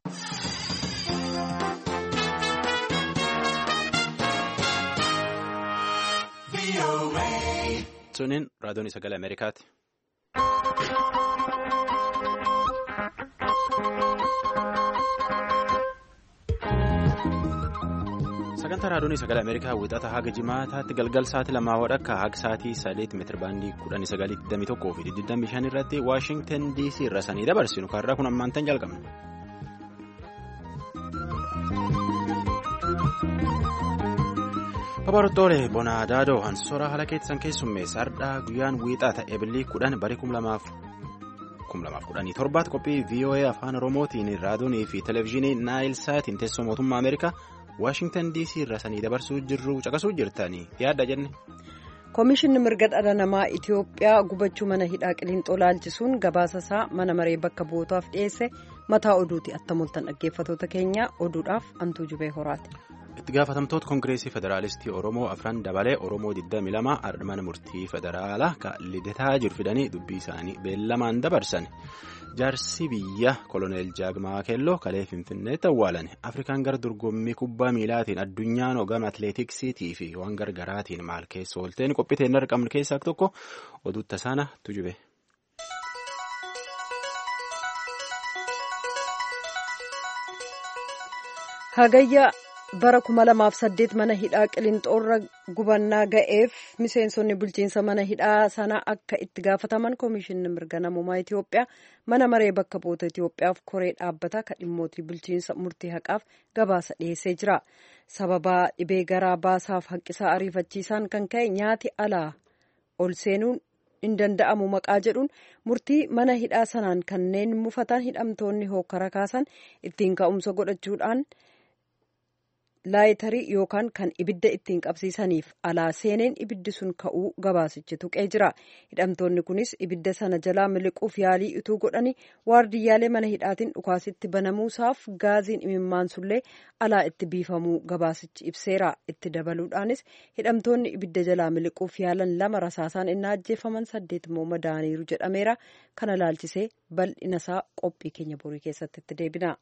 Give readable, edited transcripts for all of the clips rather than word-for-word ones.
Sunin raadiyoon sagalee Ameerikaati. Sagantaa raadiyoon sagalee Ameerikaa wixata haga jimaataatti galgal sa'aatii 2 akka haga sa'aatii 3 meetira baandii 1921 fi 25 irratti Waashingtan DC irra sanii dabarsinu karraa kun ammaan tan jalqabna. Babartoole Bonaadaadoo Hansoora haala keessan keessummeessa hardhaa guyyaan wiixata eebilii 10 barii 2017 qophii VOA afaan Oromootiin raadiyoonii fi televezyiinii Naayil Saatiin teessoo mootummaa Ameerikaa Waashingtan DC irra sanii dabarsuu jirru caqasuu jirtanii yaadda jenne. Koomishinni mirga dhala namaa Itiyoophiyaa gubachuu mana hidhaa Qiliinxoo laalchisuun gabaasasaa mana maree bakka bu'ootaaf dhiyeesse mataa oduuti attamoltan dhaggeeffatoota keenya oduudhaaf Antuu Jubee Horaati. Itti gaafatamtoota Koongireesii Federaalistii Oromoo afran dabalee Oromoo 22 ardman murtii federaalaa kan lidataa jiru fidanii dubbii isaanii beellamaan dabarsan. Jaarsi biyya Koloneel Jaagmaa Keelloo kalee Finfinneetti awwaalan. Afrikaan gara dorgommii kubbaa miilaatiin addunyaan hogama atileetiksiitii fi waan gargaraatiin maal keessa oolteen qophiiteen hin argamne keessaa tokko oduu tasaana tujube. Hagayya bara 2008 mana hidhaa Qiliinxoorra gubannaa ga'eef miseensonni bulchiinsa mana hidhaa sana akka itti gaafataman Koomishinni mirga namummaa Itiyoophiyaa mana maree bakka bu'oota Itiyoophiyaaf koree dhaabbataa kan dhimmootii bulchiinsa murtii haqaaf gabaasa dhiyeessee jira. Sababa dhibee garaa baasaaf haqqisaa ariifachiisaan kan ka'e nyaati alaa ol seenuun hin danda'amu maqaa jedhuun murtii mana hidhaa sanaan kanneen mufatan hidhamtoonni hokkara kaasan ittiin ka'umsa godhachuudhaan laayitarii yookaan kan ibidda ittiin qabsiisaniif alaa seeneen ibiddi sun ka'uu gabaasichi tuqee jira. Hidhamtoonni kunis ibidda sana jalaa miliquuf yaalii utuu godhanii waardiyyaalee mana hidhaatiin dhukaasitti banamuusaaf gaaziin imimmaansullee alaa itti biifamuu gabaasichi ibseera. Itti dabaluudhaanis hidhamtoonni ibidda jalaa miliquuf yaalan 2 rasaasaan innaa ajjeefaman 8 immoo madaaniiru jedhameera. Kana laalchisee bal'inasaa qophii keenya borii keessatti itti deebina.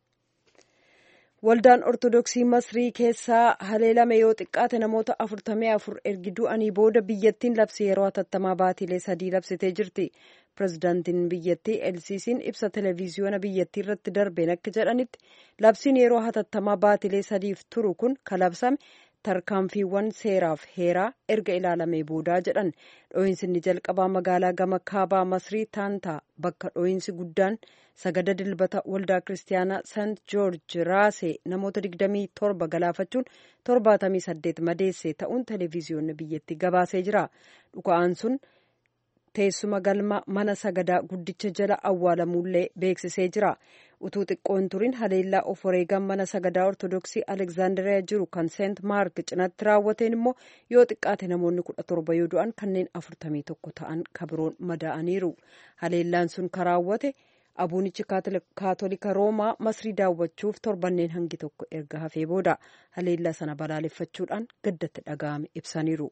Waldaan Ortodoksii Masrii keessaa haleelame yoo xiqqaate namoota 44 ergi du'anii booda biyyattiin labsii yeroo hatattamaa baatilee 3 labsitee jirti. Pireezidaantiin biyyattii Elsiisiin ibsa televiziyoona biyyattii irratti darbeen akka jedhanitti labsiin yeroo hatattamaa baatilee 3f turu kun kalabsame tarkaanfiiwwan seeraaf heeraa erga ilaalamee boodaa jedhan. Dhoohinsi jalqabaa magaalaa gama kaabaa Masrii Taantaa bakka dhoohinsi guddaan sagada dilbata waldaa kiristaanaa Sant Joorji Raasee namoota 27 galaafachuun 78 madeesse ta'uun televiziyoonni biyyattii gabaasee jira. Dhuka'aan sun teessuma galma mana sagadaa guddicha jala awwaalamuullee beeksisee jira. Utuu xiqqoon turin haleellaa of wareegaan mana sagadaa Ortodoksii Alekzaandariyaa jiru kan Seent Maark cinaatti raawwateen immoo yoo xiqqaate namoonni 17 yoo du'an kanneen 41 ta'an kabiroon madaa'aniiru. Haleellaan sun kan raawwate abuunichi kaatolika Roomaa Masrii daawwachuuf torbanneen hangi tokko erga hafee booda haleellaa sana balaaleffachuudhaan gaddatti dhaga'ame ibsaniiru.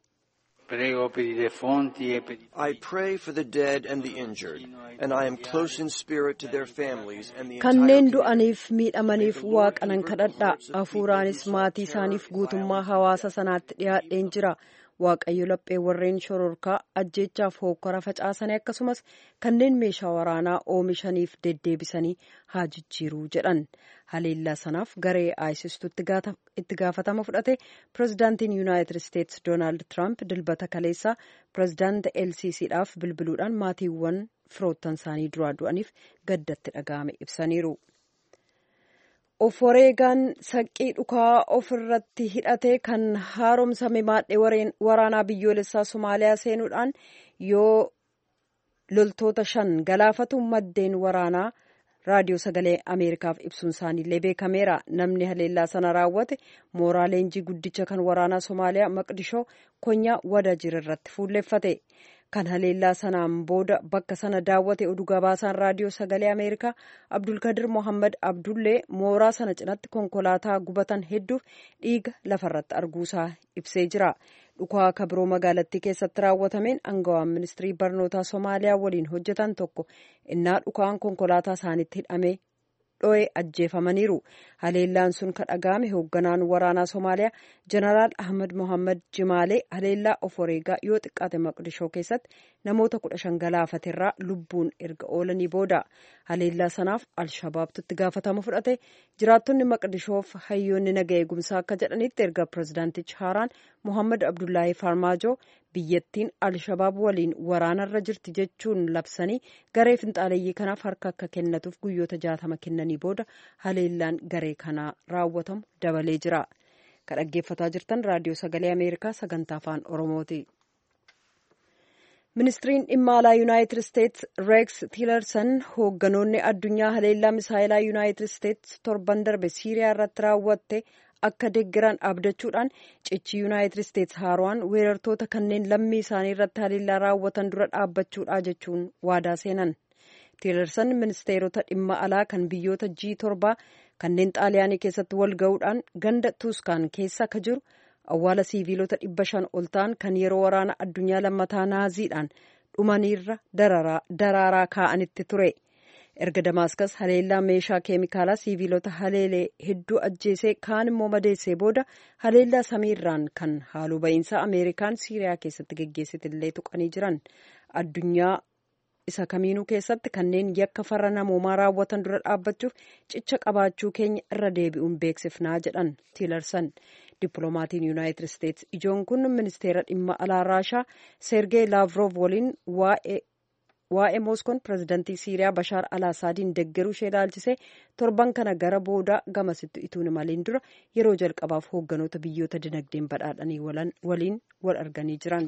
I pray for the dead and the injured, and I am close in spirit to their families and the kanneen du'aniif miidhamaniif waaqanan kadhadhaa hafuuraanis maatii isaaniif guutummaa hawaasa sanaatti dhiyaadheen jira. Waaqayyo laphee warreen shororkaa ajjeechaaf hokkora facaasanii akkasumas kanneen meeshaa waraanaa oomishaniif deddeebisanii haa jijjiiruu jedhan. Haleellaa sanaaf garee ISIStu itti gaafatama fudhate pireezidaantiin Yuunaayitid Isteetsi Doonaald Tiraamp dilbata kaleessaa pireezidaanta LCCdhaaf bilbiluudhaan maatiiwwan firoottan isaanii duraa du'aniif gaddatti dhaga'ame ibsaniiru. Of wareegaan saqqii dhukaa ofirratti hidhate kan haaromsame maadhee waraanaa biyyoolessaa Somaaliyaa seenuudhaan yoo loltoota 5 galaafatu maddeen waraanaa raadiyoo sagalee Ameerikaaf ibsuun isaaniillee beekameera. Namni haleellaa sana raawwate mooraa leenjii guddicha kan waraanaa Somaaliyaa Maqdishoo konyaa Wadajir irratti fuulleeffate. Kan haleellaa sanaan booda bakka sana daawwate oduu gabaasaan raadiyoo sagalee Ameerikaa Abdulkadir Mohammad Abdullee mooraa sana cinatti konkolaataa gubatan hedduuf dhiiga lafarratti arguusaa ibsee jira. Dhukaa kabiroo magaalattii keessatti raawwatameen aangawaan ministirii barnootaa Somaaliyaa waliin hojjetan tokko innaa dhukaan konkolaataa isaanitti hidhamee dho'ee ajjeefamaniiru. Haleellaan sun kan dhaga'ame hoogganaan waraanaa Somaaliyaa Jeneraal Ahmed Mohammad Jimaalee haleellaa of wareegaa yoo xiqqaate Maqdishoo keessatti namoota 15 galaafaterraa lubbuun erga oolanii booda. Haleellaa sanaaf Alshabaabtu itti gaafatama fudhate. Jiraattonni Maqdishoof hayyoonni naga eegumsaa akka jedhanitti erga pirezidaantichi haaraan Mohammad Abdullaahi Farmaajoo biyyattiin Alshabaab waliin waraanarra jirti jechuun labsanii garee finxaaleeyyii kanaaf harka akka kennatuuf guyyoota 60 kennanii booda haleellaan garee kanaa raawwatamu dabalee jira. Kan dhaggeeffataa jirtan raadiyoo sagalee Ameerikaa sagantaa afaan Oromooti. Ministiriin dhimma alaa Yuunaayitid Isteetsi Reeks Tiilerson hoogganoonni addunyaa haleellaa misaayilaa Yuunaayitid Isteetsi torban darbe Siiriyaa irratti raawwatte akka deeggaran abdachuudhaan cichi Yuunaayitid Isteetsi haaraan weerartoota kanneen lammii isaanii irratti haleellaa raawwatan dura dhaabbachuudha jechuun waadaa seenan. Tiilerson ministeerota dhimma alaa kan biyyoota G7 kanneen xaaliyaanii keessatti wal ga'uudhaan ganda Tuuskaan keessa akka jiru awwaala siiviilota 500 ol ta'an kan yeroo waraana addunyaa lammataa naaziidhaan dhumaniirra daraaraa kaa'anitti ture. Erga Damaaskas haleellaa meeshaa keemikaalaa siiviilota haleelee hedduu ajjeesee kaan immoo madeessee booda haleellaa samiirraan kan haaloo ba'iinsaa Ameerikaan Siiriyaa keessatti geggeessitillee tuqanii jiran. Addunyaa isa kamiinuu keessatti kanneen yakka farra namoomaa raawwatan dura dhaabbachuuf cicha qabaachuu keenya irra deebi'uun beeksifnaa jedhan Tiilerson. Dippiloomatiin Yuunaayitid Isteetsi ijoon kun ministeera dhimma alaa Raashaa Sergey Laavrov waliin waa'ee Mooskoon pirezidantii Siiriyaa Bashaar al-Asaadiin deeggaruu ishee ilaalchisee torban kana gara booda gamasitti ituun maliin dura yeroo jalqabaaf hoogganoota biyyoota dinagdeen badhaadhanii waliin wal arganii jiran.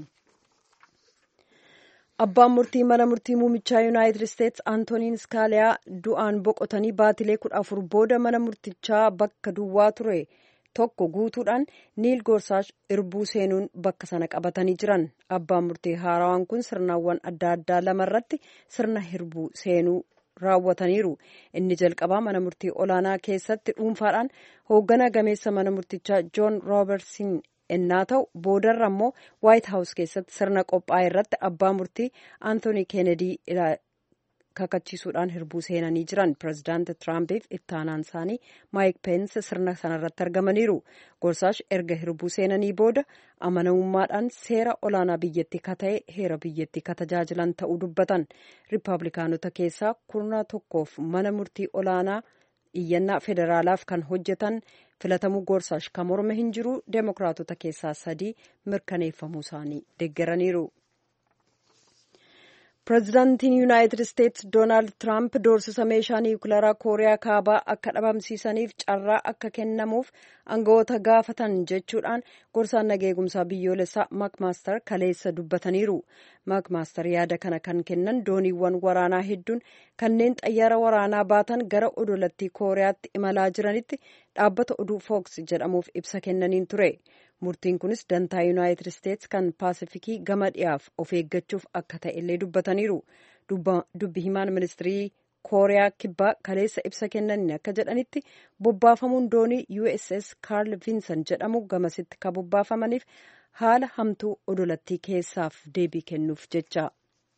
Abbaan murtii mana murtii muumichaa Yuunaayitid Isteetsi Antooniin Skaaliyaa du'aan boqotanii baatilee 14 booda mana murtichaa bakka duwwaa ture tokko guutuudhaan Niil Gorsaash irbuu seenuun bakka sana qabatanii jiran. Abbaan murtii haarawaan kun sirnawwan adda addaa lamarratti sirna irbuu seenuu raawwataniiru. Inni jalqabaa mana murtii olaanaa keessatti dhuunfaadhaan hoogganaa gameessa mana murtichaa Joon Roobertsin ennaa ta'u boodarra immoo Waayit Haawus keessatti sirna qophaa'e irratti abbaa murtii Antoonii Keenedii kakachiisuudhaan hirbuu seenanii jiran. Pireezidaanti Tiraampiif ittaanaan isaanii Maayik Peensi sirna sanarratti argamaniiru. Gorsaash erga hirbuu seenanii booda amanamummaadhaan seera olaanaa biyyattii kata'e heera biyyattii katajaajilan ta'uu dubbatan. Riippaabilikaanota keessaa 11 mana murtii olaanaa iyyannaa federaalaaf kan hojjetan filatamuu Gorsaash kan morme hin jiru. Deemokiraatota keessaa 3 mirkaneeffamuu isaanii deeggaraniiru. Pireezidaantiin Yuunaayitid Isteetsi Doonaald Tiraamp doorsisa meeshaa niwukilaraa Kooriyaa Kaabaa akka dhabamsiisaniif carraa akka kennamuuf aangawoota gaafatan jechuudhaan gorsaan nageegumsaa biyyoolessaa Maakmaaster kaleessa dubbataniiru. Maakmaaster yaada kana kan kennan dooniiwwan waraanaa hedduun kanneen xayyaara waraanaa baatan gara odolattii Kooriyaatti imalaa jiranitti dhaabbata oduu Fox jedhamuuf ibsa kennaniin ture. Murtiin kunis dantaa Yuunaayitid Isteetsi kan Paasifikii gama dhiyaaf of eeggachuuf akka ta'e illee dubbataniiru. Dubbi himaan ministirii Kooriyaa Kibbaa kaleessa ibsa kennaniin akka jedhanitti bobbaafamuun doonii USS Carl Vinson jedhamu gamasitti kan bobbaafamaniif haala hamtuu odolattii keessaaf deebii kennuuf jecha.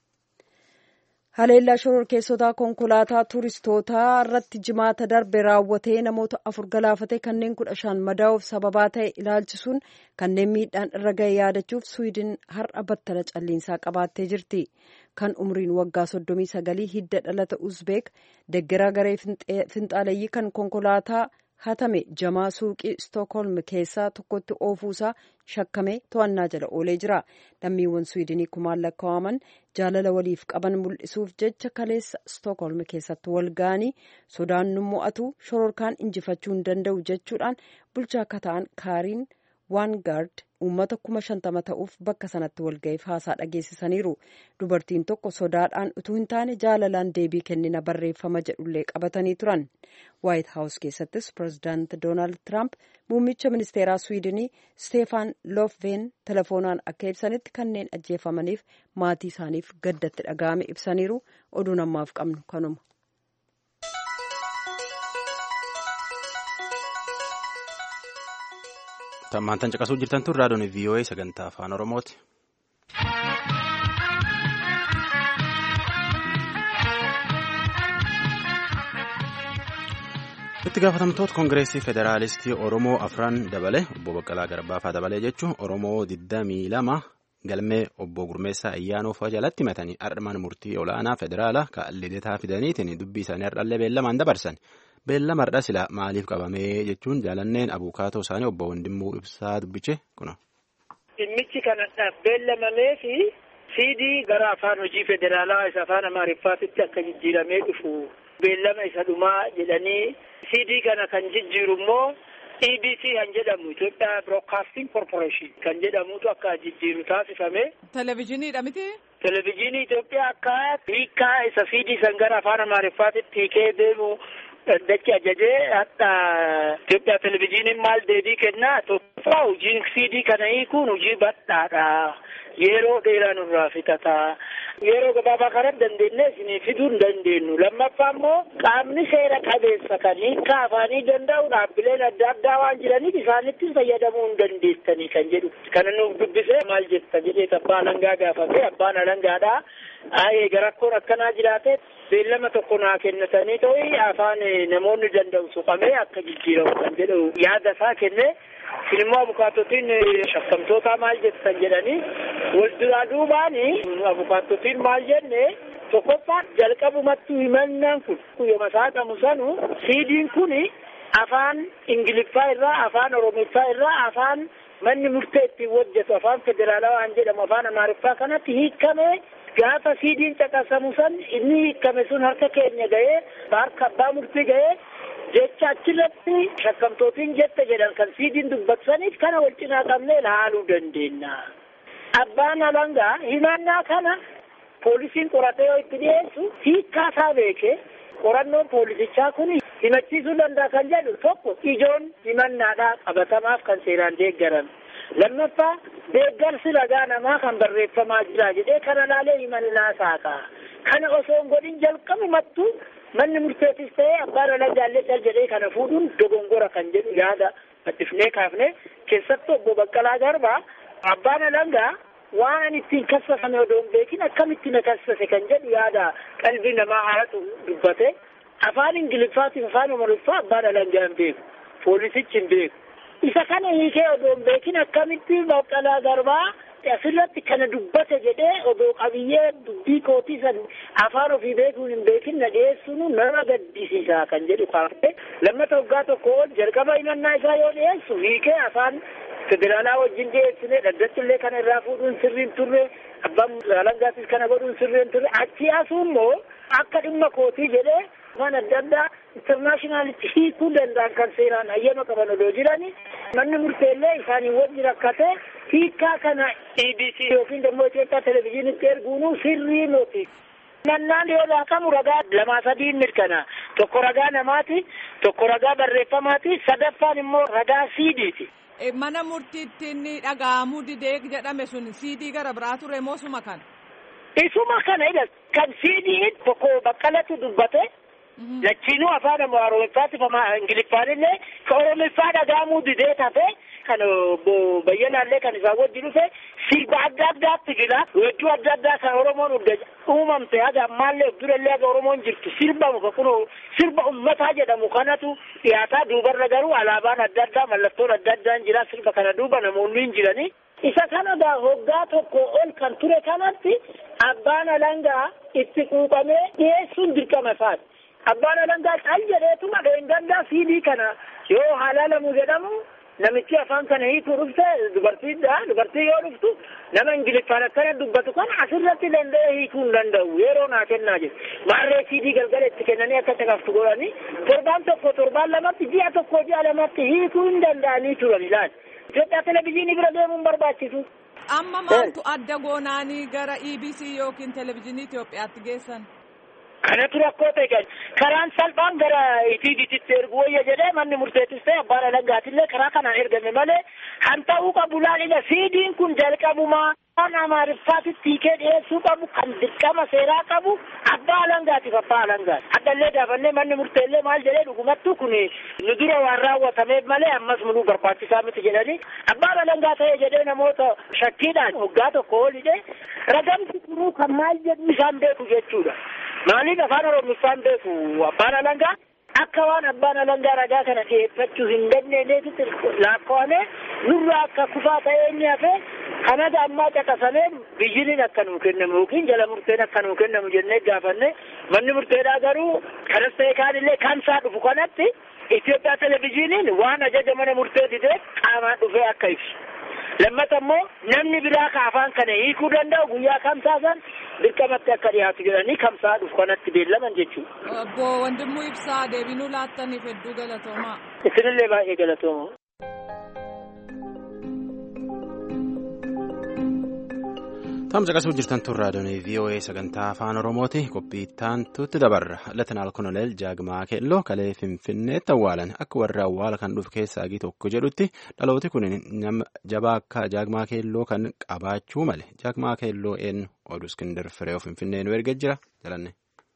Haleellaa shororkeessotaa konkolaataa turistootaa irratti jimaata darbe raawwatee namoota 4 galaafate kanneen 15 madaa'uuf sababaa ta'e ilaalchisuun kanneen miidhaan irra ga'e yaadachuuf Swiidin har'a battala calliinsaa qabaattee jirti. Kan umriin waggaa 39 hidda dhalata Uzbeek deeggaraa garee finxaaleeyyii kan konkolaataa hatame jamaa suuqii Stookholm keessaa tokkotti oofuusaa shakkamee to'annaa jala oolee jira. Lammiiwwan Swiidinii 1,000 lakkaa'aman jaalala waliif qaban mul'isuuf jecha kaleessa Stookholm keessatti wal ga'anii sodaan nu mo'atu shororkaan injifachuu hin danda'u jechuudhaan bulchaa akka ta'an Kaariin Waangaard uummata 50,000 ta'uuf bakka sanatti walga'iif haasaa dhageessisaniiru. Dubartiin tokko sodaadhaan utuu hin taane jaalalaan deebii kennina barreeffama jedhullee qabatanii turan. Waayit Haawus keessattis pireezidaanti Doonaald Tiraamp muummicha ministeeraa Swiidinii Steefaan Loofveen telefoonaan akka ibsanitti kanneen ajjeefamaniif maatii isaaniif gaddatti dhaga'ame ibsaniiru. Oduun ammaaf qabnu kanuma. Tammaantan caqasuu jirtan tun raadiyoon VOA sagantaa afaan Oromooti. Itti gaafatamtoota Koongireesii Federaalistii Oromoo afran dabale obbo Baqqalaa Garbaa dabalee jechuun Oromoo 22 galmee obbo Gurmeessaa Ayyaanoo jalatti himatanii mana murtii olaanaa federaalaa lidetaa fidaniitiin dubbii isaanii har'allee beellamaan dabarsan. Beellama har'a silaa maaliif qabamee jechuun jaalanneen abuukaatoo isaanii obbo Wandimmuu Ibsaa dubbiche kuna. Dhimmichi kanadhaaf beellamamee fi CD gara afaan hojii federaalaa isa afaan Amaariffaatitti akka jijjiiramee dhufu beellama isa dhumaa jedhanii CD kana kan jijjiiru immoo EBC kan jedhamu Itoophiyaa Broadcasting Corporation kan jedhamutu akka jijjiiru taasifame. Televezyiiniidha miti? Televezyiinii Itoophiyaa akka hiikaa isa CD san gara afaan Amaariffaatitti hiikee deemu dachi ajajee hatta Itoophiyaa televezyiiniin maal deebii kennaa tokkoffaa hojiin CD kana hiikuun hojii badhaadha. Yeroo dheeraa nurraa fixata. Yeroo gabaabaa kana dandeenye isin fiduu hin dandeenyu. Lammaffaa immoo qaamni seera qabeessa kan hiikaa afaanii danda'u dhaabbileen adda addaa waan jiraniif isaanitti fayyadamuu hin dandeessanii kan jedhu. Kana nuuf dubbisee maal jetta jedhee abbaa alangaa gaafatee abbaan alangaadhaa eega rakkoon akkanaa jiraate beellama tokko naa kennatanii ta'ii afaan namoonni danda'u suqamee akka jijjiiramu kan jedhu yaada isaa kennee Sinimmoo abukaattotiin shakkamtoota maal jettan jedhanii wal duraa duubaanii abukaattotiin maal jenne tokkoffaa jalqabumatti himannaan kun yooma saaqamu sanu CD'n kun afaan Ingiliffaa irraa afaan Oromiffaa irraa afaan manni murtee ittiin hojjetu afaan federaalaa waan jedhamu afaan Amaariffaa kanatti hiikkame gaafa CD'n caqasamu san inni hiikkame sun harka keenya ga'ee harka abbaa murtii ga'ee jecha achirratti shakkamtootiin jette jedhan kan CD'n dubbatsaniif kana wal cinaa qabnee ilaaluu dandeenya. Abbaan alangaa himannaa kana poolisiin qoratee yoo itti dhiyeessu hiikkaa isaa beekee qorannoon poolisichaa kun himachiisuu danda'a kan jedhu tokko ijoon himannaadhaa qabatamaaf kan seeraan deeggaran. Lammaffaa deeggarsi ragaa namaa kan barreeffamaa jira jedhee kana laalee himannaa saaqa. Kana osoo hin godhin jalqabumattuu manni murteettis ta'ee abbaan alangaallee jedhee kana fuudhuun dogongora kan jedhu yaada maddifnee kaafne keessattuu obbo Baqqalaa Garbaa abbaan alangaa waan ani ittiin kassasame odoo hin beekin akkamitti na kassase kan jedhu yaada qalbii namaa haaratu dubbate afaan Ingiliffaatiif afaan Amaariffaa abbaan alangaa hin beeku poolisichi hin beeku isa kana hiikee odoo hin beekin akkamitti Baqqalaa Garbaa asirratti kana dubbate jedhee odoo qabiyyee dubbii kootii san afaan ofii beekuun hin beekin na dhiyeessuun nama gaddisiisa kan jedhu kaafte lammata waggaa tokko jalqaba himannaa isaa yoo dhiyeessu hiikee afaan federaalaa wajjin dhiyeessine dhaddattillee kana irraa fuudhuun sirriin turre abbaan alangaatis kana godhuun sirriin turre achi asuu immoo akka dhimma kootii jedhee afaan adda addaa intarnaashinaalitti hiikuu danda'an kan seeraan hayyama qaban odoo jirani manni murteellee isaanii wajjin rakkate hiikaa kana EBC yookiin immoo Itoophiyaa televezyiinitti erguun sirrii miti. Mannaan yoo laaqamu ragaa 2-3 mirkana. Tokko ragaa namaati, tokko ragaa barreeffamaati, sadaffaan immoo ragaa CD'ti. Mana murtiitti inni dhaga'amuu didee jedhame sun CD gara biraa ture moo suma kana? Isuma kana kan CD tokko Baqqalatu dubbate. Lachiinuu afaan Amaariffaatiif Ingiliffaan ka Oromiffaa dhaga'amuu didee tafe kan bayyanaallee kan isaa wajji dhufe sirba adda addaatti jira weedduu adda addaa kan Oromoon uumamte haga ammaallee durallee haga Oromoon jirtu sirbamu ka kun sirba ummataa jedhamu kanatu dhiyaataa duubarra garuu alaabaan adda addaa mallattoon adda addaan jira sirba kana duuba namoonni hin jiranii. Isa kana hoggaa tokko ol kan ture kanatti abbaan alangaa itti quuqamee dhiyeessuun dirqama isaati. Abbaan alangaa caal jedheetuma dho'ingandaa CD kana yoo halaalamu jedhamu namichi afaan kana hiikuu dhufte dubartii yoo dhuftu nama Ingiliffaan akkana dubbatu kana asirratti danda'ee hiikuu hin danda'u yeroo naa kennaa jiru maarree CD galgala itti kennanii akka caqaftu godhanii torbaan lamatti ji'a tokko ji'a lamatti hiikuu hin danda'anii turan ilaali. Itoophiyaa televezyiinii bira deemuun barbaachisu. Amma maaltu adda goonaanii gara EBC yookiin televezyiinii Itoophiyaatti geessan? Kanatu rakkoo ta'e karaan salphaan gara ETV'tti ergu wayya jedhee manni murteettis ta'e abbaan alangaatillee karaa kanaan ergame malee kan ta'uu qabu laalidha. CD'n kun jalqabumaa afaan Amaariffaatitti hiikee dhiyeessuu qabu kan dirqama seeraa qabu abbaa alangaatiif abbaa alangaati. Addallee daafannee manni murteellee maal jedhee dhugumattuu kun nu dura waan raawwatameef malee ammas nu barbaachisaa miti jedhanii abbaan alangaa ta'e jedhee namoota shakkiidhaan waggaa tokko olidhe ragamti turuu kan maal jedhu isaan beeku jechuudha. Maaliif afaan Oromiffaan beeku abbaan alangaa akka waan abbaan alangaa ragaa kana dhiyeeffachuu hin dandeenyeetti lakkoofne nurraa akka kufaa ta'ee inni hafe kanada ammaa caqasamee biyyiniin akka nuu kennamu yookiin jala murteen akka nuu kennamu jennee gaafanne manni murteedhaa garuu kanas ta'e kaanillee kamsaa dhufu kanatti Itoophiyaa televizyiiniin waan ajaja mana murtee didee qaamaan dhufee akka ibsu. Lammata immoo namni biraa ka afaan kana hiikuu danda'u guyyaa kamsaa san dirqamatti akka dhiyaatu jedhanii kamsaa dhufu kanatti beellaman jechuudha. Obbo Wandimuu Ibsaa deebinuu laattaniif hedduu galatoomaa. Isinillee baay'ee galatoomaa. Tamsa qasuu jirtan turraa doonii VOA sagantaa afaan Oromooti qophii taantutti dabarra Latinaal Koloneel Jaagmaa Keelloo kalee Finfinneetti awwaalan akka warra awwaala kan dhufu keessaa tokko jedhutti dhalooti kun nama jabaa akka Jaagmaa Keelloo kan qabaachuu male Jaagmaa Keelloo eenyu oduu Iskindar Fireew Finfinnee nu erga jira jalanne.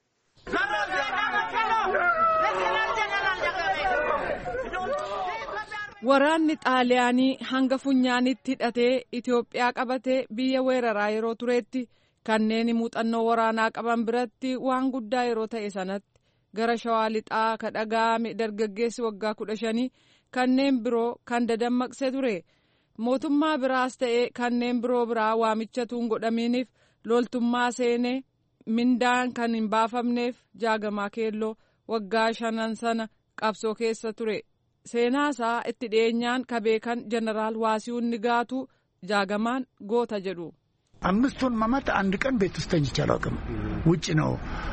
Waraanni Xaaliyaanii hanga funyaanitti hidhatee Itoophiyaa qabatee biyya weeraraa yeroo tureetti kanneen muuxannoo waraanaa qaban biratti waan guddaa yeroo ta'e sanatti gara Shawaa Lixaa ka dhaga'ame dargaggeessi waggaa 15 kanneen biroo kan dadammaqsee ture. Mootummaa biraas ta'e kanneen biroo biraa waamichatuun godhamiiniif loltummaa seenee mindaan kan hin baafamneef Jaagamaa Keelloo waggaa 5 sana qabsoo keessa ture. Seenaasaa itti dhiyeenyaan ka beekan Jeneraal Waasiሁን ንጋቱ Jaagamaan goota jedhu. አምስቱን ማማት አንድ ቀን ቤት ውስጥ ተኝቼ አላውቅም ውጭ ነው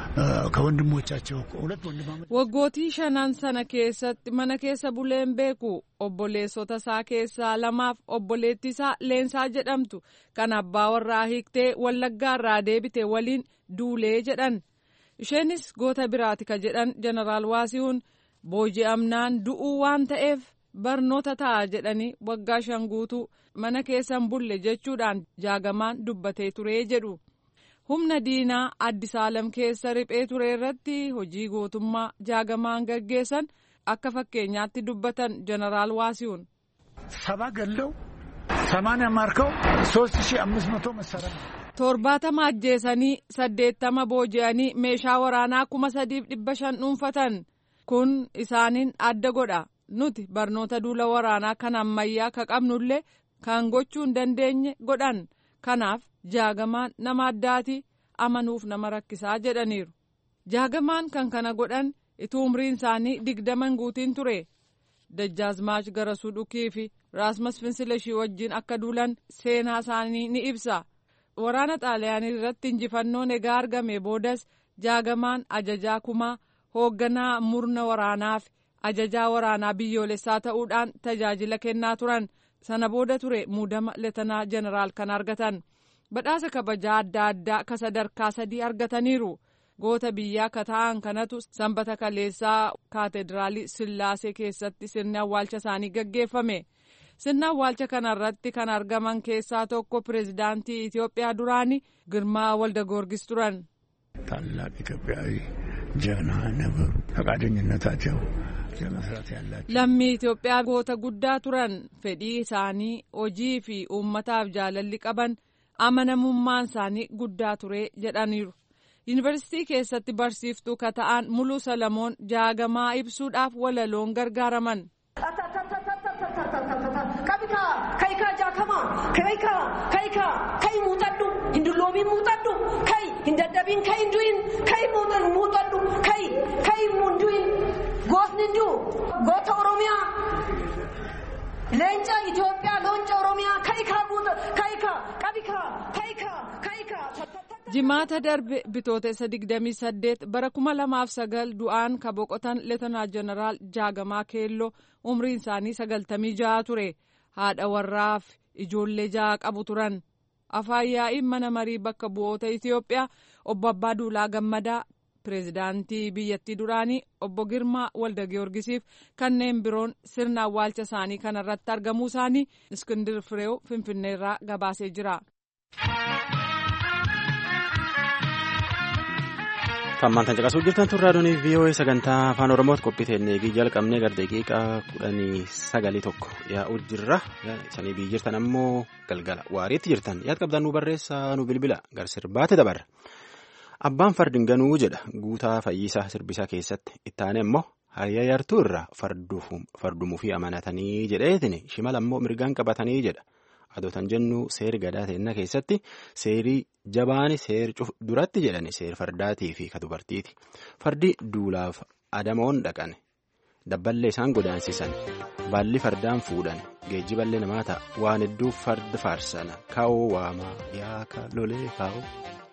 ከወንድሞቻቸው ሁለት ወንድማማች ወጎoti shanan sana keessatti mana keessa buleen beeku obboleessota isaa keessaa lamaaf obboleetti isaa Leensaa jedhamtu kan abbaa warraa hiiktee Wallaggaa irraa deebite waliin duulee jedhan isheenis goota biraati ka jedhan Jeneraal Waasiሁን booji'amnaan du'uu waan ta'eef barnoota ta'a jedhanii waggaa 5 guutuu mana keessan bulle jechuudhaan Jaagamaan dubbatee ture jedhu. Humna diinaa Addisaalam keessa riphee ture irratti hojii gootummaa Jaagamaan gaggeessan akka fakkeenyaatti dubbatan Jeneraal Waasiሁን. ሰባ ገለው 80 ማርከው 3500 መሳሪያ 70 ajjeesanii 80 booji'anii meeshaa waraanaa 3500 dhuunfatan. Kun isaaniin adda godha nuti barnoota duula waraanaa kan ammayyaa ka qabnullee kan gochuu hin dandeenye godhan kanaaf Jaagamaan nama addaati amanuuf nama rakkisaa jedhaniiru. Jaagamaan kan kana godhan ituu umriin isaanii 20 guutiin ture. Dajjaazmaach Garasuu Dhukii fi Raasmas Finsilashii wajjin akka duulan seenaa isaanii ni ibsa. Waraana Xaaliyaanii irratti injifannoon egaa argame boodas Jaagamaan ajajaa kumaa hoogganaa murna waraanaaf ajajaa waraanaa biyyoolessaa ta'uudhaan tajaajila kennaa turan sana booda ture muudama leetanaa jeneraal kan argatan badhaasa kabajaa adda addaa ka sadarkaa 3 argataniiru goota biyyaa ka ta'an kanatu sanbata kaleessaa kaatedraalii Sillaasee keessatti sirni awwaalcha isaanii gaggeeffame sirna awwaalcha kanarratti kan argaman keessaa tokko pireezidaantii Itoophiyaa duraanii Girmaa Waldagoorgis turan. ታላቅ ኢትዮጵያዊ ጀግና ነበሩ ፈቃደኝነታቸው ለመስራት ያላቸው lammii Itoophiyaa goota guddaa turan fedhii isaanii hojii fi uummataaf jaalalli qaban amanamummaan isaanii guddaa ture jedhaniiru. Yuunivarsiitii keessatti barsiiftuu ka ta'an Muluu Salamoon Jaagamaa ibsuudhaaf walaloon gargaaraman. Kaika Jaakama kaika kai muutadhu hinduloomin muutadhu kai hindadhabin kai hindu'in kai muutadhu kai mundu'in gootni hindu goota Oromiyaa leenca Itoophiyaa loonca Oromiyaa kaika Jimaata darbe bitootessa 28 bara 2009 du'aan ka boqotan leetanaa jeneraal Jaagamaa Keelloo umriin isaanii 96 ture. Haadha warraaf ijoollee 6 qabu turan. Afaan yaa'iin mana marii bakka bu'oota Itoophiyaa obbo Abbaa Duulaa Gammadaa pireezidaantii biyyattii duraanii obbo Girmaa Waldagiyoorgisiif kanneen biroon sirna awwaalcha isaanii kanarratti argamuu isaanii Iskindir Fireew Finfinneerraa gabaasee jira. Tammantan caqasuu jirtan turraa doonii VOA sagantaa afaan Oromootti qophii teennee jalqabnee gara daqiiqaa 19 yaa'uu jirra. Isanii biyyi jirtan ammoo galgala waariitti jirtan yaad qabdaan nu barreessaa nu bilbila gar sirbaate dabarra. Abbaan fardin ganuu jedha guutaa fayyisaa sirbisaa keessatti ittaane immoo hariyaa yartuu irraa fardumuu fi amanatanii jedheetin shimala ammoo mirgaan qabatanii jedha. Adootan jennu seeri gadaa ta'inna keessatti seerii jabaani seer duratti jedhani seer fardaatii fi ka dubartiiti. Fardi duulaaf adamoon dhaqan dabballee isaan godaansisan baalli fardaan fuudhan geejjiballee namaa ta'a waan hedduu farda faarsana kaa'oo waamaa yaaka lolee kaa'oo.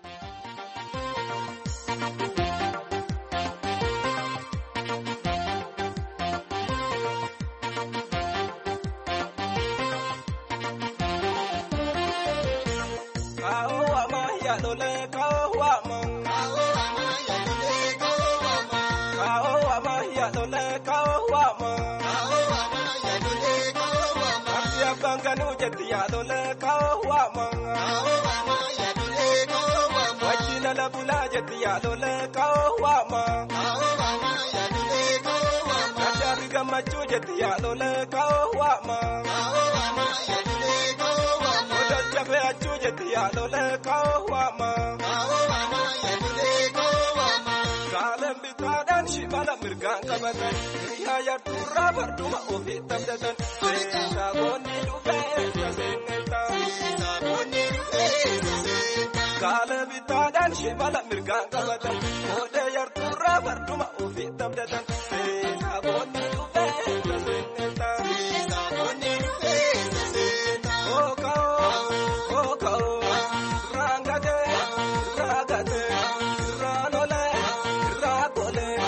Shimala mirgaan qabatan oodee yartuurraa farduma ofii dabdatan saabonni dhufee saseenetaa saabonni dhufee saseenetaa ooka'oo raangatee raanolee raakolee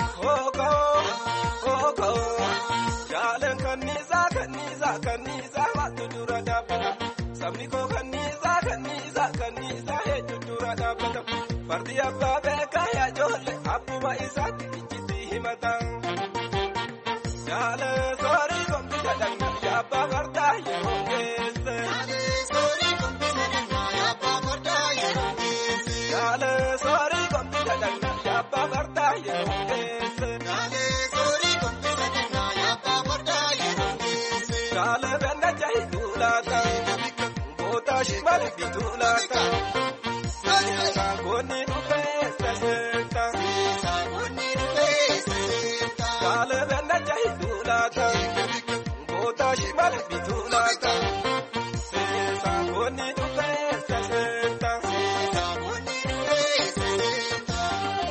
ooka'oo jaaleen kanniisaa mattu dura dhaabbata sabni koo kanniisaa hedduu dura dhaabbata. Fardi abbaa beekaa yaa ijoollee abbuma isaatti ijjiitti himatan. Jaalee soorii kompiita dhaqna yaabbaa fardaa yeroo geesse. Jaalee soorii kompiita dhaqna yaabbaa fardaa yeroo geesse. Jaalee soorii kompiita dhaqna yaabbaa fardaa yeroo geesse. Jaalee soorii kompiita dhaqna yaabbaa fardaa yeroo geesse. Jaalee benna jahi duulaata. Goota shimala bituulaata. Saabonni dhufee saseentaa. Saabonni dhufee saseentaa. Jaalee benna jahi duulaata. Goota shimala bituulaata. Saabonni dhufee saseentaa. Saabonni dhufee saseentaa.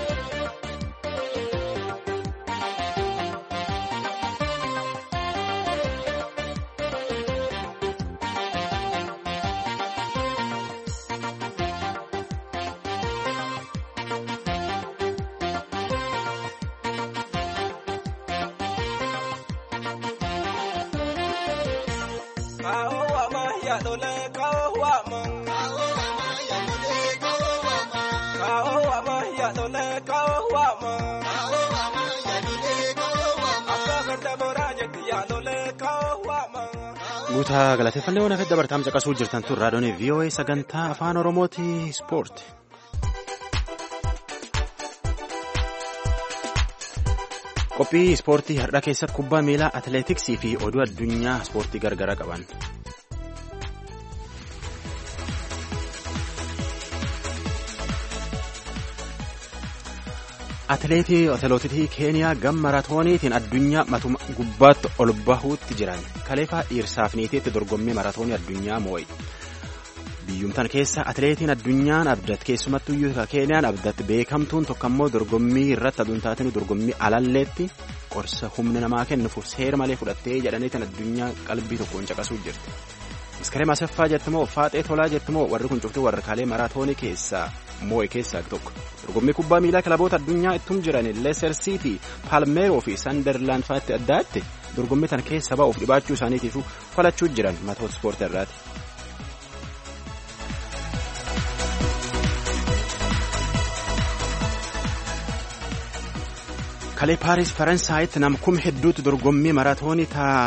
Guutaa galateeffannee waan hafedha bartaam caqasuu jirtan tun raadiyoon VOA sagantaa afaan Oromooti ispoorti. Qophii ispoortii har'a keessatti kubbaa miilaa atileetiksii fi oduu addunyaa ispoortii gargara qaban. Atileetii Keeniyaa gama maraatooniitiin addunyaa matuma gubbaatti ol bahuutti jiran kaleefaa dhiirsaaf niitiitti dorgommii maraatoonii addunyaa moo'i. Biyyumtan keessa atileetiin addunyaan abdat keessumattuu iyyuu Keeniyaan abdat beekamtuun tokkammoo dorgommii irratti aduun taatanii dorgommii alalleetti qorsa humna namaa kennuuf seera malee fudhattee jedhaniitiin addunyaa qalbii tokkoon caqasuu jirti. Iskaree Masaffaa jettimoo Faaxee Tolaa jettimoo warri kun cuftuu warra kalee maraatoonii keessaa moo'e keessaa tokko. Dorgommii kubbaa miilaa kilaboota addunyaa ittum jiran Leicester City, Palmeeroo fi Sunderland fa'aatti addaatti dorgommii tan keessa ba'uuf dhibaachuu isaaniitiif falachuu jiran matoota ispoortii irraati. Kalee Paaris Faransaayitti nama kuma hedduutti dorgommii maraatoonii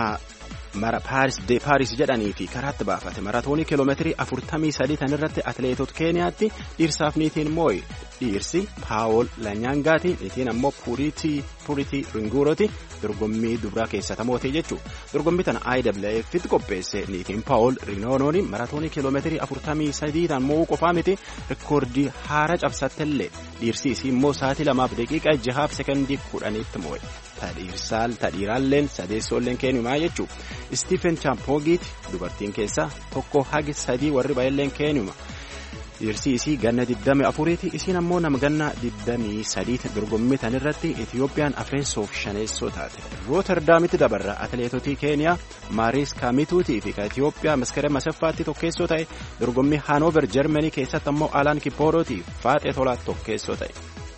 Paaris jedhanii fi karaatti baafate maraatoonii kiiloomeetirii 43 tan irratti atileetota Keeniyaatti dhiirsaaf niitiin moo'e. Dhiirsi Paawol Lanyaangaati niitiin ammoo Puritii Ringuurooti dorgommii dubraa keessatti moo'e jechuudha. Dorgommii tana IWF'tti qopheesse niitiin Paawol Rinoonooni maraatoonii kiiloomeetirii 43 tan moo'uu qofaa miti rikoordii haara cabsattellee dhiirsi isii immoo sa'aatii 2 daqiiqaa 6 sekondii 10tti moo'e. tadhiiraalleen sadeessoolleen keenyumaa jechuu Stephen Champogiit dubartiin keessaa tokko hagi 3 warri baay'illeen keenyuma. Dhiirsi isii ganna 24ti isiin ammoo nama ganna 23 dorgommii tan irratti Itiyoophiyaan afreessoof shaneessoo taate. Rooterdaamitti dabarra atileetotii Keeniyaa Maaris Kaamituutii fi Itiyoophiyaa Maskaree Masaffaatti tokkeessoo ta'e dorgommii Haanoover Jarmanii keessatti ammoo Alaan Kippoorootii Faaxee Tolaat tokkeessoo ta'e.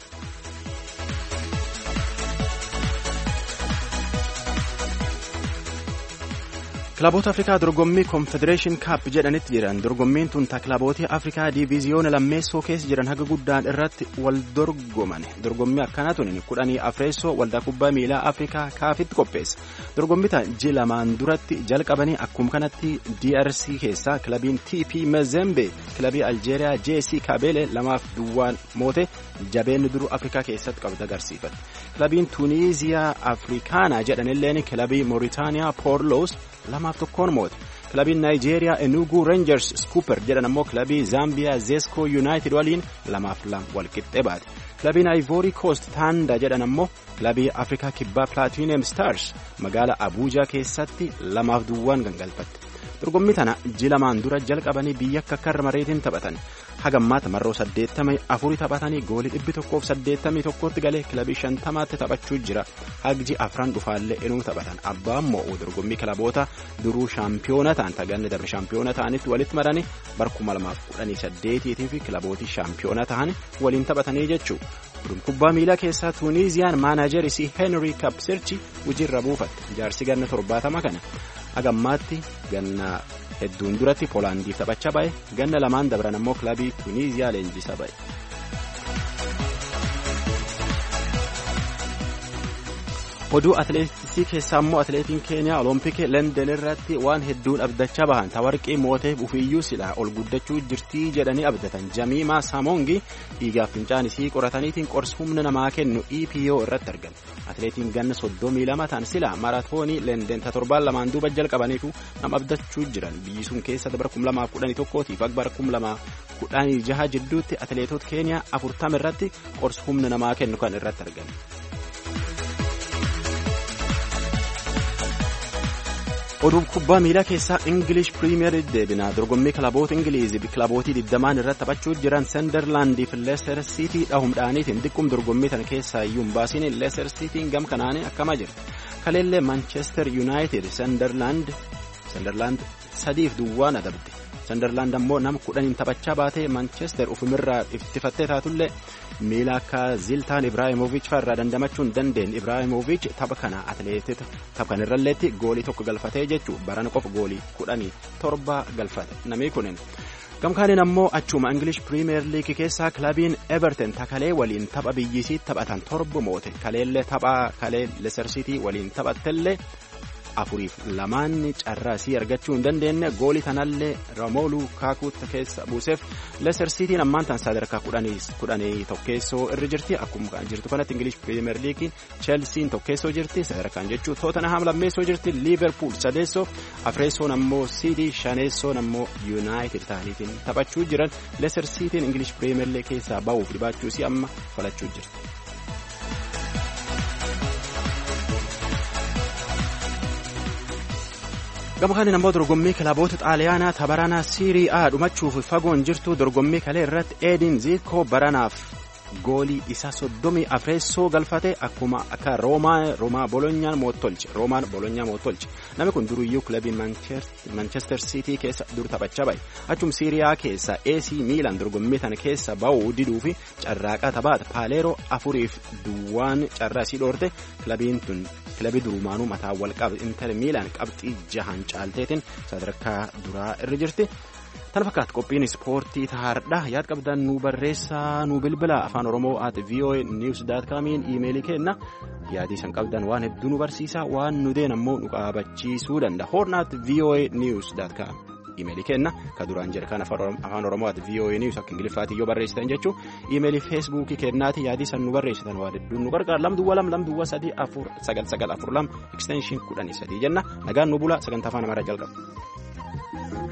Kilaboota Afrikaa dorgommii Confederation Cup jedhanitti jiran dorgommiin tun kilaboota Afrikaa diviiziyoona lammeessoo keessa jiran haga guddaan irratti wal dorgoman. Dorgommii akkanaa tun 10 afreessoo waldaa kubbaa miilaa Afrikaa kaafitti qopheessa. Dorgommii tan ji lamaan duratti jalqabanii akkuma kanatti DRC keessaa kilabiin TP Mazembe kilabii Aljeeriyaa JC Kabylie 2-2 moote jabeenni duruu Afrikaa keessatti qabda agarsiifate. Kilabiin Tuniiziyaa Afrikaanaa jedhanilleen kilabii Mooritaaniyaa Porlos 2-1 moote. Kilabiin Naayijeeriyaa Enugu Rangers Scooper jedhan ammoo kilabii Zaambiyaa Zesco United waliin 2-2 walqixxee baate. Kilabiin Ivory Coast Tanda jedhan ammoo kilabii Afrikaa Kibbaa Platinum Stars magaalaa Abuujaa keessatti 2-2 gangalfatte. Dorgommii tana ji lamaan dura jalqabanii biyya akka karra mareetiin taphatan. Hagammaata marroo 84 taphatanii goolii 181tti galee kilabii 50tti taphachuu jira. Hagji afran dhufaallee inuu taphatan. Abbaan mo'uu dorgommii kilaboota duruu shaampiyoona ta'an taganne darbe shaampiyoona ta'anitti walitti maranii bara 2018 fi kilabooti shaampiyoona ta'an waliin taphatanii jechuu. Kubbaa miilaa keessaa Tuuniiziyaan maanaajeri isii Henry Kapsirchi hojiirra buufatte. Jaarsi ganna 70 kana. Hagammaatti ganna hedduun duratti Poolaandiif taphachaa ba'e ganna lamaan dabran ammoo kilabii Tuniiziyaa leenjisaa ba'e. Oduu atileetiksii keessaa ammoo atileetiin Keeniyaa Oloompikii London irratti waan hedduun abdachaa bahan tawarqii mootee ufiyyuu silaa ol guddachuu jirtii jedhanii abdatan Jamiimaa Saamoongi dhiigaaf fincaan isii qorataniitiin qorsi humna namaa kennu EPO irratti argan. Atileetiin ganna 32 ta'an silaa maaraatoonii London torbaan lamaan duuba jalqabaniitu nama abdachuu jiran biyyi sun keessa bara 2011 fi bara 2016 jidduutti atileetota Keeniyaa 40 irratti qorsi humna namaa kennu kan irratti argan. Oduu kubbaa miilaa keessaa English Premier deebina dorgommii kilaboota Ingiliizii kilabootii 20 irratti taphachuu jiran Sunderland fi Leicester City dhahumdhaaniitiin xiqqum dorgommii tan keessaa iyyuu baasiin Leicester Cityin gam kanaanii akkama jira. Kaleellee Manchester United Sunderland 3-2 adabde. Sunderland ammoo nama 10 taphachaa baatee Manchester ufumirraa iftifattee taatullee miila akka Ziltaan Ibrahimovic farraa dandamachuun dandeen Ibrahimovic tapha kana atileetota tapha kanarralleetti goolii tokko galfatee jechuu barana qofa goolii 17 galfate namni kunin. Gamkaaniin ammoo achuma English Premier League keessaa kilabiin Everton takalee waliin tapha biyyisii taphatan torba moote kaleellee tapha kalee Leicester City waliin taphattellee 4-2 carraasii argachuu hin dandeenye goolii tanallee Romelu Lukaku keessa buuseef Leicester City ammaan tan sadarkaa 10 tokkeessoo irra jirti akkuma jirtu kanatti English Premier League Chelsea tokkeessoo jirti sadarkaan jechuu Tottenham lammeessoo jirti Liverpool sadeessoo afreessoon ammoo City shaneessoon ammoo United ta'aniitiin taphachuu jiran Leicester City English Premier League keessaa ba'uuf dhibaachuu si amma falachuu jirti. Gamkaaniin ammoo dorgommii kilaboota xaaliyaanaa tabaranaa Serie A dhumachuuf fagoon jirtu dorgommii kalee irratti Edin Zico baranaaf goolii isa 30 afreessoo galfate akkuma akka Roomaa Bolonyaan moottolche namni kun duruyyuu kilabii Manchester City keessa dur taphachaa ba'e achum Serie A keessa AC Milan dorgommii tana keessa ba'uu diduu fi carraaqaa taphaata Paaleeroo 4-2 carraasii dhoorte kilabii durumaanuu mataa wal qabu Inter Milan qabxii 6 caalteetiin sadarkaa duraa irra jirti. Tan fakkaatu qophiin ispoortii tahaardha yaad qabdan nu barreessaa nu bilbila afaan oromoo @voanews.com iimeelii kenna yaadii san qabdan waan hedduu nu barsiisa waan nu deen ammoo nu qaabachiisuu danda'a horn@voanews.com iimeelii kenna ka duraan jedhe kan afaan oromoo @voanews akka ingiliffaatiin yoo barreessitan jechuu iimeelii feesbuukii kennaati yaadii san nu barreessitan waan hedduu nu gargaara 223 extension 13 jenna nagaan nu bula sagantaa afaan amaaraa jalqaba.